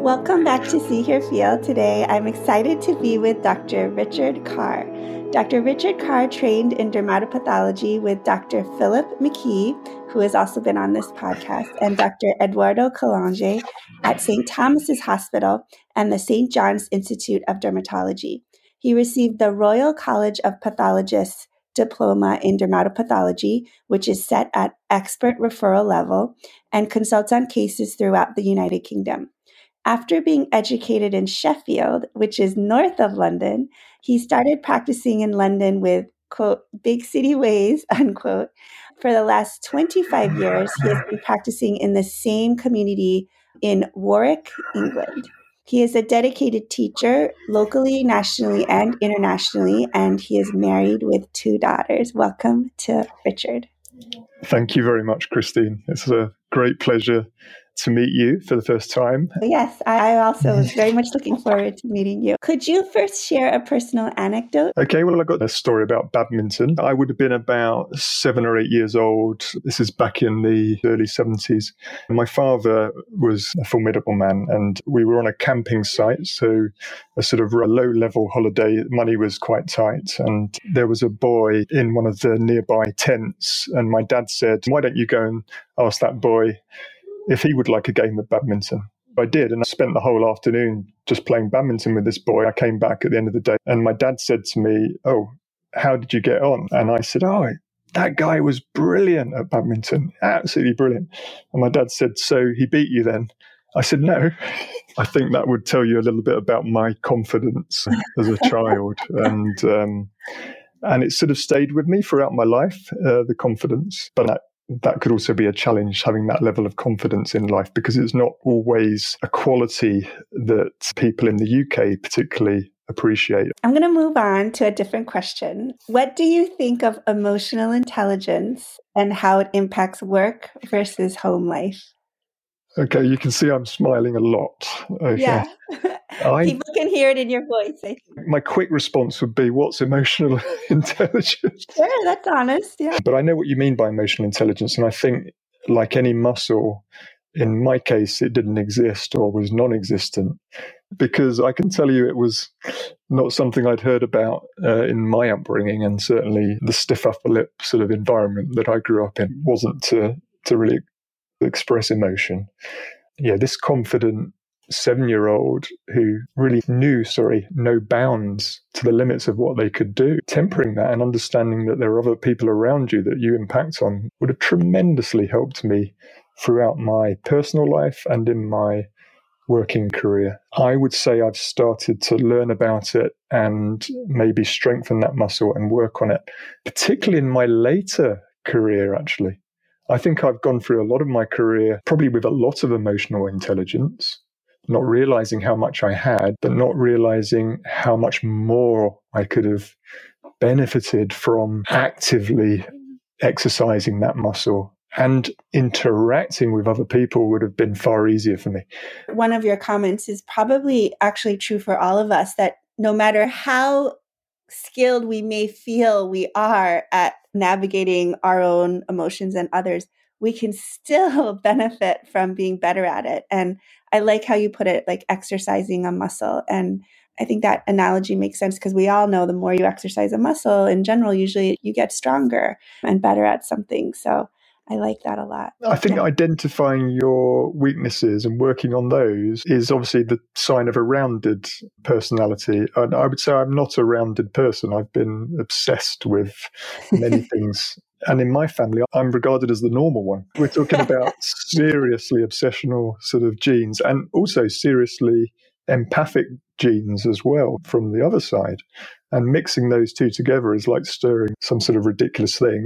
Welcome back to See, Hear, Feel. Today, I'm excited to be with Dr. Richard Carr. Dr. Richard Carr trained in dermatopathology with Dr. Philip McKee, who has also been on this podcast, and Dr. Eduardo Calange at St. Thomas's Hospital and the St. John's Institute of Dermatology. He received the Royal College of Pathologists diploma in dermatopathology, which is set at expert referral level, and consults on cases throughout the United Kingdom. After being educated in Sheffield, which is north of London, he started practicing in London with, quote, big city ways, unquote. For the last 25 years, he has been practicing in the same community in Warwick, England. He is a dedicated teacher locally, nationally, and internationally, and he is married with 2 daughters. Welcome to Richard. Thank you very much, Christine. It's a great pleasure to meet you for the first time. Yes, I also was very much looking forward to meeting you. Could you first share a personal anecdote? Okay, well, I've got a story about badminton. I would have been about 7 or 8 years old. This is back in the early 70s. My father was a formidable man, and we were on a camping site, so a sort of a low-level holiday. Money was quite tight, and there was a boy in one of the nearby tents, and my dad said, "Why don't you go and ask that boy if he would like a game of badminton?" I did, and I spent the whole afternoon just playing badminton with this boy. I came back at the end of the day, and my dad said to me, "Oh, how did you get on?" And I said, "Oh, that guy was brilliant at badminton, absolutely brilliant." And my dad said, "So he beat you then?" I said, "No." I think that would tell you a little bit about my confidence as a child. And it sort of stayed with me throughout my life, the confidence. But that could also be a challenge, having that level of confidence in life, because it's not always a quality that people in the UK particularly appreciate. I'm going to move on to a different question. What do you think of emotional intelligence and how it impacts work versus home life? Okay, you can see I'm smiling a lot. Okay. Yeah. People can hear it in your voice, I think. My quick response would be, what's emotional intelligence? Sure, that's honest, yeah. But I know what you mean by emotional intelligence, and I think, like any muscle, in my case, it didn't exist or was non-existent, because I can tell you it was not something I'd heard about in my upbringing, and certainly the stiff upper lip sort of environment that I grew up in wasn't to really express emotion. Yeah, this confident 7-year-old who really knew no bounds to the limits of what they could do, tempering that and understanding that there are other people around you that you impact on, would have tremendously helped me throughout my personal life and in my working career. I would say I've started to learn about it and maybe strengthen that muscle and work on it, particularly in my later career, actually. I think I've gone through a lot of my career probably with a lot of emotional intelligence, not realizing how much I had, but not realizing how much more I could have benefited from actively exercising that muscle. And interacting with other people would have been far easier for me. One of your comments is probably actually true for all of us, that no matter how skilled we may feel we are at navigating our own emotions and others, we can still benefit from being better at it. And I like how you put it, like exercising a muscle. And I think that analogy makes sense, because we all know the more you exercise a muscle in general, usually you get stronger and better at something. So I like that a lot. I think identifying your weaknesses and working on those is obviously the sign of a rounded personality. And I would say I'm not a rounded person. I've been obsessed with many things. And in my family, I'm regarded as the normal one. We're talking about seriously obsessional sort of genes, and also seriously empathic genes as well from the other side. And mixing those two together is like stirring some sort of ridiculous thing.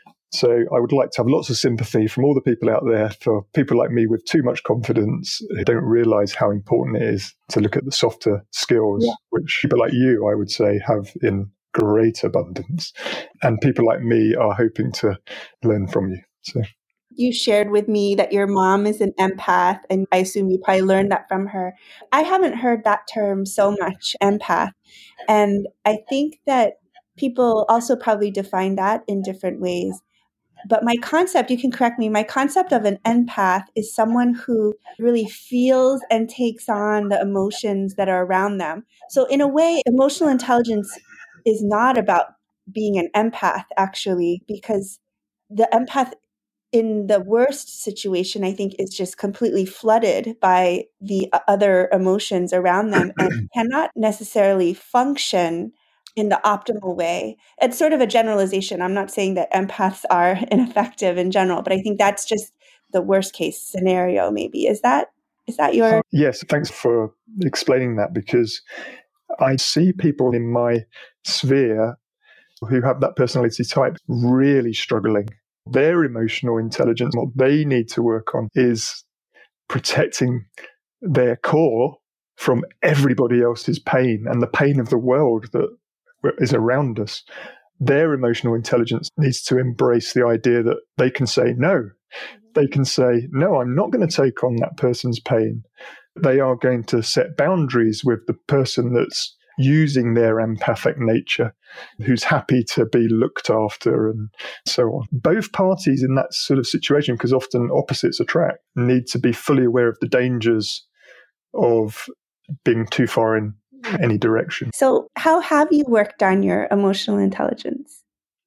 So I would like to have lots of sympathy from all the people out there for people like me with too much confidence who don't realize how important it is to look at the softer skills, which people like you, I would say, have in great abundance. And people like me are hoping to learn from you. So you shared with me that your mom is an empath, and I assume you probably learned that from her. I haven't heard that term so much, empath. And I think that people also probably define that in different ways. But my concept, you can correct me, my concept of an empath is someone who really feels and takes on the emotions that are around them. So in a way, emotional intelligence is not about being an empath, actually, because the empath in the worst situation, I think, is just completely flooded by the other emotions around them and cannot necessarily function in the optimal way. It's sort of a generalization. I'm not saying that empaths are ineffective in general, but I think that's just the worst case scenario, maybe. Is that your... Yes, thanks for explaining that, because I see people in my sphere who have that personality type really struggling. Their emotional intelligence, what they need to work on is protecting their core from everybody else's pain and the pain of the world that is around us. Their emotional intelligence needs to embrace the idea that they can say no. They can say, no, I'm not going to take on that person's pain. They are going to set boundaries with the person that's using their empathic nature, who's happy to be looked after and so on. Both parties in that sort of situation, because often opposites attract, need to be fully aware of the dangers of being too far in any direction. So how have you worked on your emotional intelligence?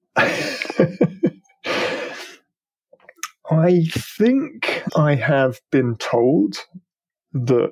I think I have been told that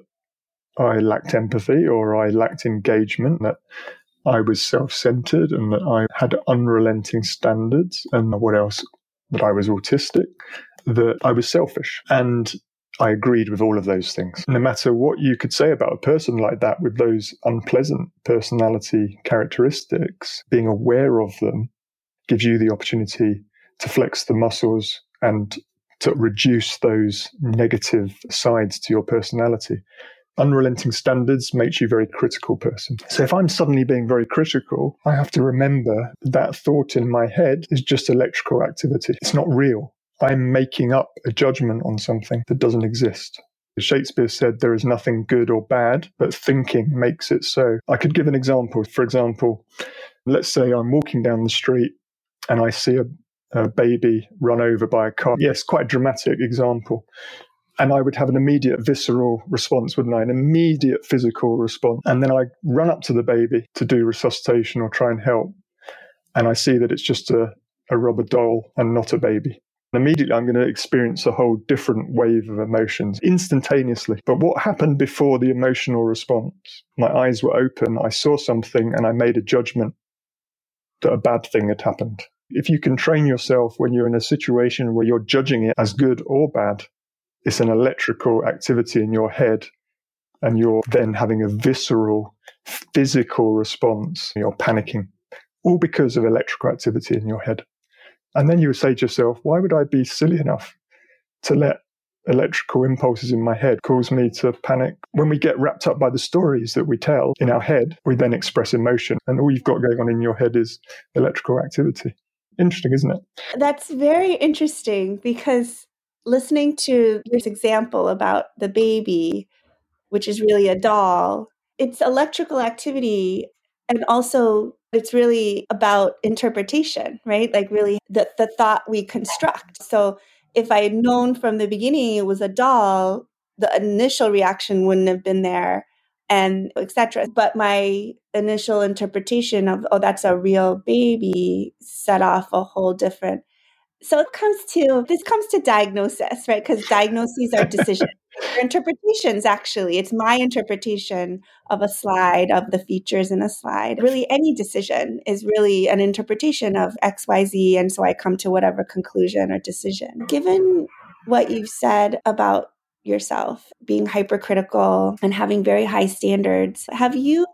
I lacked empathy or I lacked engagement, that I was self-centered and that I had unrelenting standards, and what else? That I was autistic, that I was selfish. And I agreed with all of those things. No matter what you could say about a person like that with those unpleasant personality characteristics, being aware of them gives you the opportunity to flex the muscles and to reduce those negative sides to your personality. Unrelenting standards makes you a very critical person. So if I'm suddenly being very critical, I have to remember that thought in my head is just electrical activity. It's not real. I'm making up a judgment on something that doesn't exist. Shakespeare said there is nothing good or bad, but thinking makes it so. I could give an example. For example, let's say I'm walking down the street and I see a baby run over by a car. Yes, quite a dramatic example. And I would have an immediate visceral response, wouldn't I? An immediate physical response. And then I run up to the baby to do resuscitation or try and help. And I see that it's just a rubber doll and not a baby. And immediately I'm going to experience a whole different wave of emotions instantaneously. But what happened before the emotional response? My eyes were open, I saw something, and I made a judgment that a bad thing had happened. If you can train yourself when you're in a situation where you're judging it as good or bad, it's an electrical activity in your head, and you're then having a visceral, physical response. You're panicking, all because of electrical activity in your head. And then you would say to yourself, why would I be silly enough to let electrical impulses in my head cause me to panic? When we get wrapped up by the stories that we tell in our head, we then express emotion, and all you've got going on in your head is electrical activity. Interesting, isn't it? That's very interesting, because listening to this example about the baby, which is really a doll, it's electrical activity, and also it's really about interpretation, right? Like really the thought we construct. So if I had known from the beginning it was a doll, the initial reaction wouldn't have been there, and etc. But my initial interpretation of, oh, that's a real baby, set off a whole different... So this comes to diagnosis, right? Because diagnoses are decisions. They're interpretations, actually. It's my interpretation of a slide, of the features in a slide. Really, any decision is really an interpretation of X, Y, Z. And so I come to whatever conclusion or decision. Given what you've said about yourself, being hypercritical and having very high standards, have you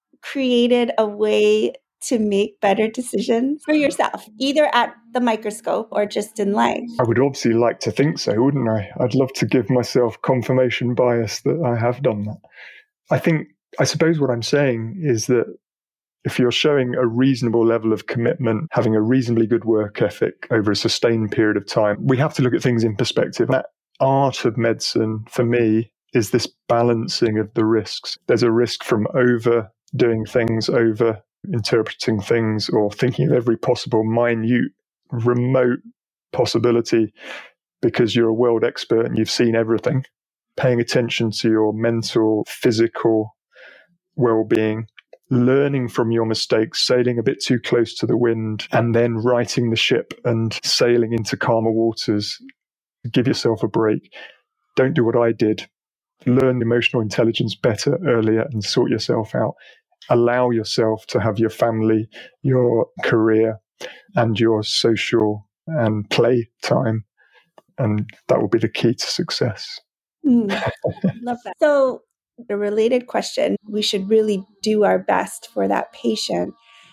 created a way to make better decisions for yourself, either at the microscope or just in life? I would obviously like to think so, wouldn't I? I'd love to give myself confirmation bias that I have done that. I suppose what I'm saying is that if you're showing a reasonable level of commitment, having a reasonably good work ethic over a sustained period of time, we have to look at things in perspective. That art of medicine, for me, is this balancing of the risks. There's a risk from overdoing things, over interpreting things, or thinking of every possible minute, remote possibility because you're a world expert and you've seen everything. Paying attention to your mental, physical well-being, learning from your mistakes, sailing a bit too close to the wind, and then righting the ship and sailing into calmer waters. Give yourself a break. Don't do what I did. Learn emotional intelligence better earlier and sort yourself out. Allow yourself to have your family, your career, and your social and play time. And that will be the key to success. Love that. So, a related question, we should really do our best for that patient.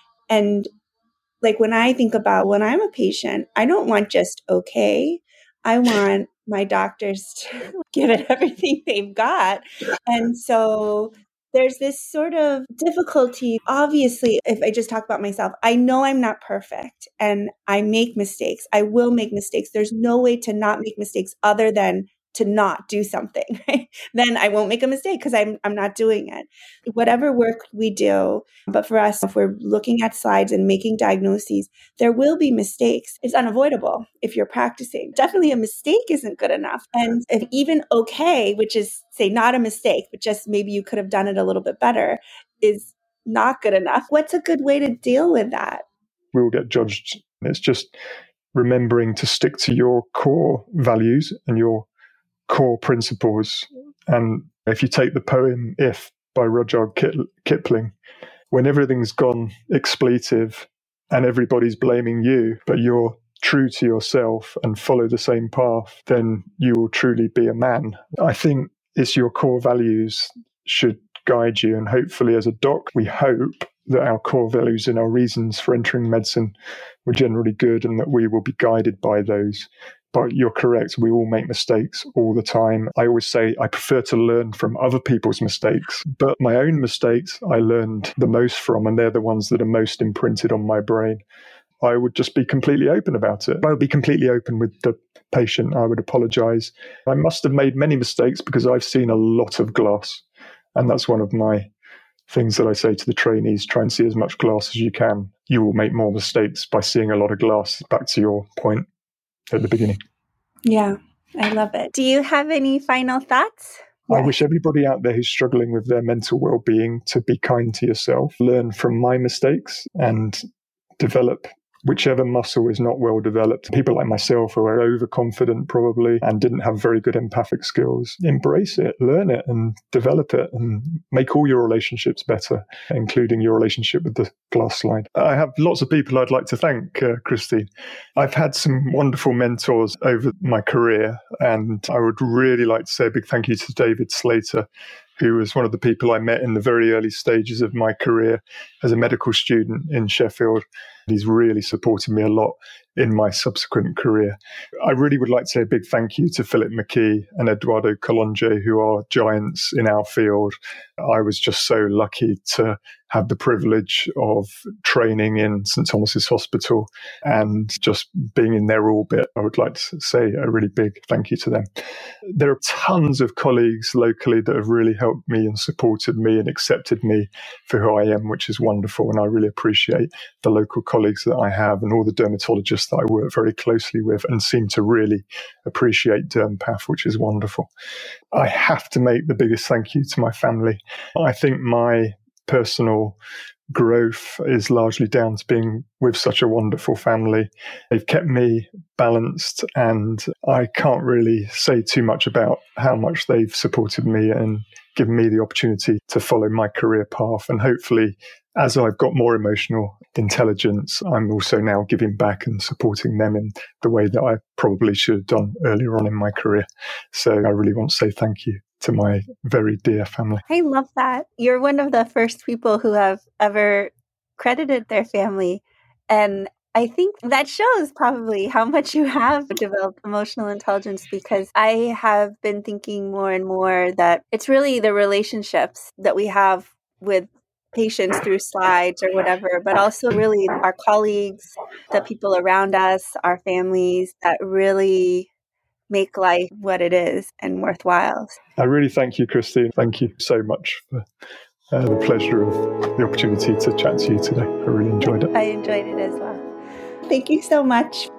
And like when I think about when I'm a patient, I don't want just okay. I want my doctors to give it everything they've got. And so there's this sort of difficulty. Obviously, if I just talk about myself, I know I'm not perfect and I make mistakes. I will make mistakes. There's no way to not make mistakes other than to not do something, right? Then I won't make a mistake because I'm not doing it. Whatever work we do, but for us, if we're looking at slides and making diagnoses, there will be mistakes. It's unavoidable if you're practicing. Definitely a mistake isn't good enough. And if even okay, which is say not a mistake, but just maybe you could have done it a little bit better, is not good enough. What's a good way to deal with that? We will get judged. It's just remembering to stick to your core values and your core principles. And if you take the poem If by Rudyard Kipling, when everything's gone expletive and everybody's blaming you, but you're true to yourself and follow the same path, then you will truly be a man. I think it's your core values should guide you. And hopefully as a doc, we hope that our core values and our reasons for entering medicine were generally good and that we will be guided by those. But you're correct. We all make mistakes all the time. I always say I prefer to learn from other people's mistakes, but my own mistakes I learned the most from, and they're the ones that are most imprinted on my brain. I would just be completely open about it. I would be completely open with the patient. I would apologize. I must have made many mistakes because I've seen a lot of glass. And that's one of my things that I say to the trainees, try and see as much glass as you can. You will make more mistakes by seeing a lot of glass, back to your point at the beginning. Yeah, I love it. Do you have any final thoughts? I wish everybody out there who's struggling with their mental well-being to be kind to yourself, learn from my mistakes and develop whichever muscle is not well developed. People like myself who are overconfident probably and didn't have very good empathic skills, embrace it, learn it and develop it and make all your relationships better, including your relationship with the glass slide. I have lots of people I'd like to thank, Christine. I've had some wonderful mentors over my career, and I would really like to say a big thank you to David Slater, who was one of the people I met in the very early stages of my career as a medical student in Sheffield. He's really supported me a lot in my subsequent career. I really would like to say a big thank you to Philip McKee and Eduardo Colonge, who are giants in our field. I was just so lucky to have the privilege of training in St. Thomas's Hospital and just being in their orbit. I would like to say a really big thank you to them. There are tons of colleagues locally that have really helped me and supported me and accepted me for who I am, which is wonderful. And I really appreciate the local colleagues that I have and all the dermatologists that I work very closely with and seem to really appreciate DermPath, which is wonderful. I have to make the biggest thank you to my family. I think my personal growth is largely down to being with such a wonderful family. They've kept me balanced, and I can't really say too much about how much they've supported me and given me the opportunity to follow my career path. And hopefully, as I've got more emotional intelligence, I'm also now giving back and supporting them in the way that I probably should have done earlier on in my career. So I really want to say thank you to my very dear family. I love that. You're one of the first people who have ever credited their family. And I think that shows probably how much you have developed emotional intelligence, because I have been thinking more and more that it's really the relationships that we have with patients through slides or whatever, but also really our colleagues, the people around us, our families that really make life what it is and worthwhile. I really thank you, Christine. Thank you so much for the pleasure of the opportunity to chat to you today. I really enjoyed it. I enjoyed it as well. Thank you so much.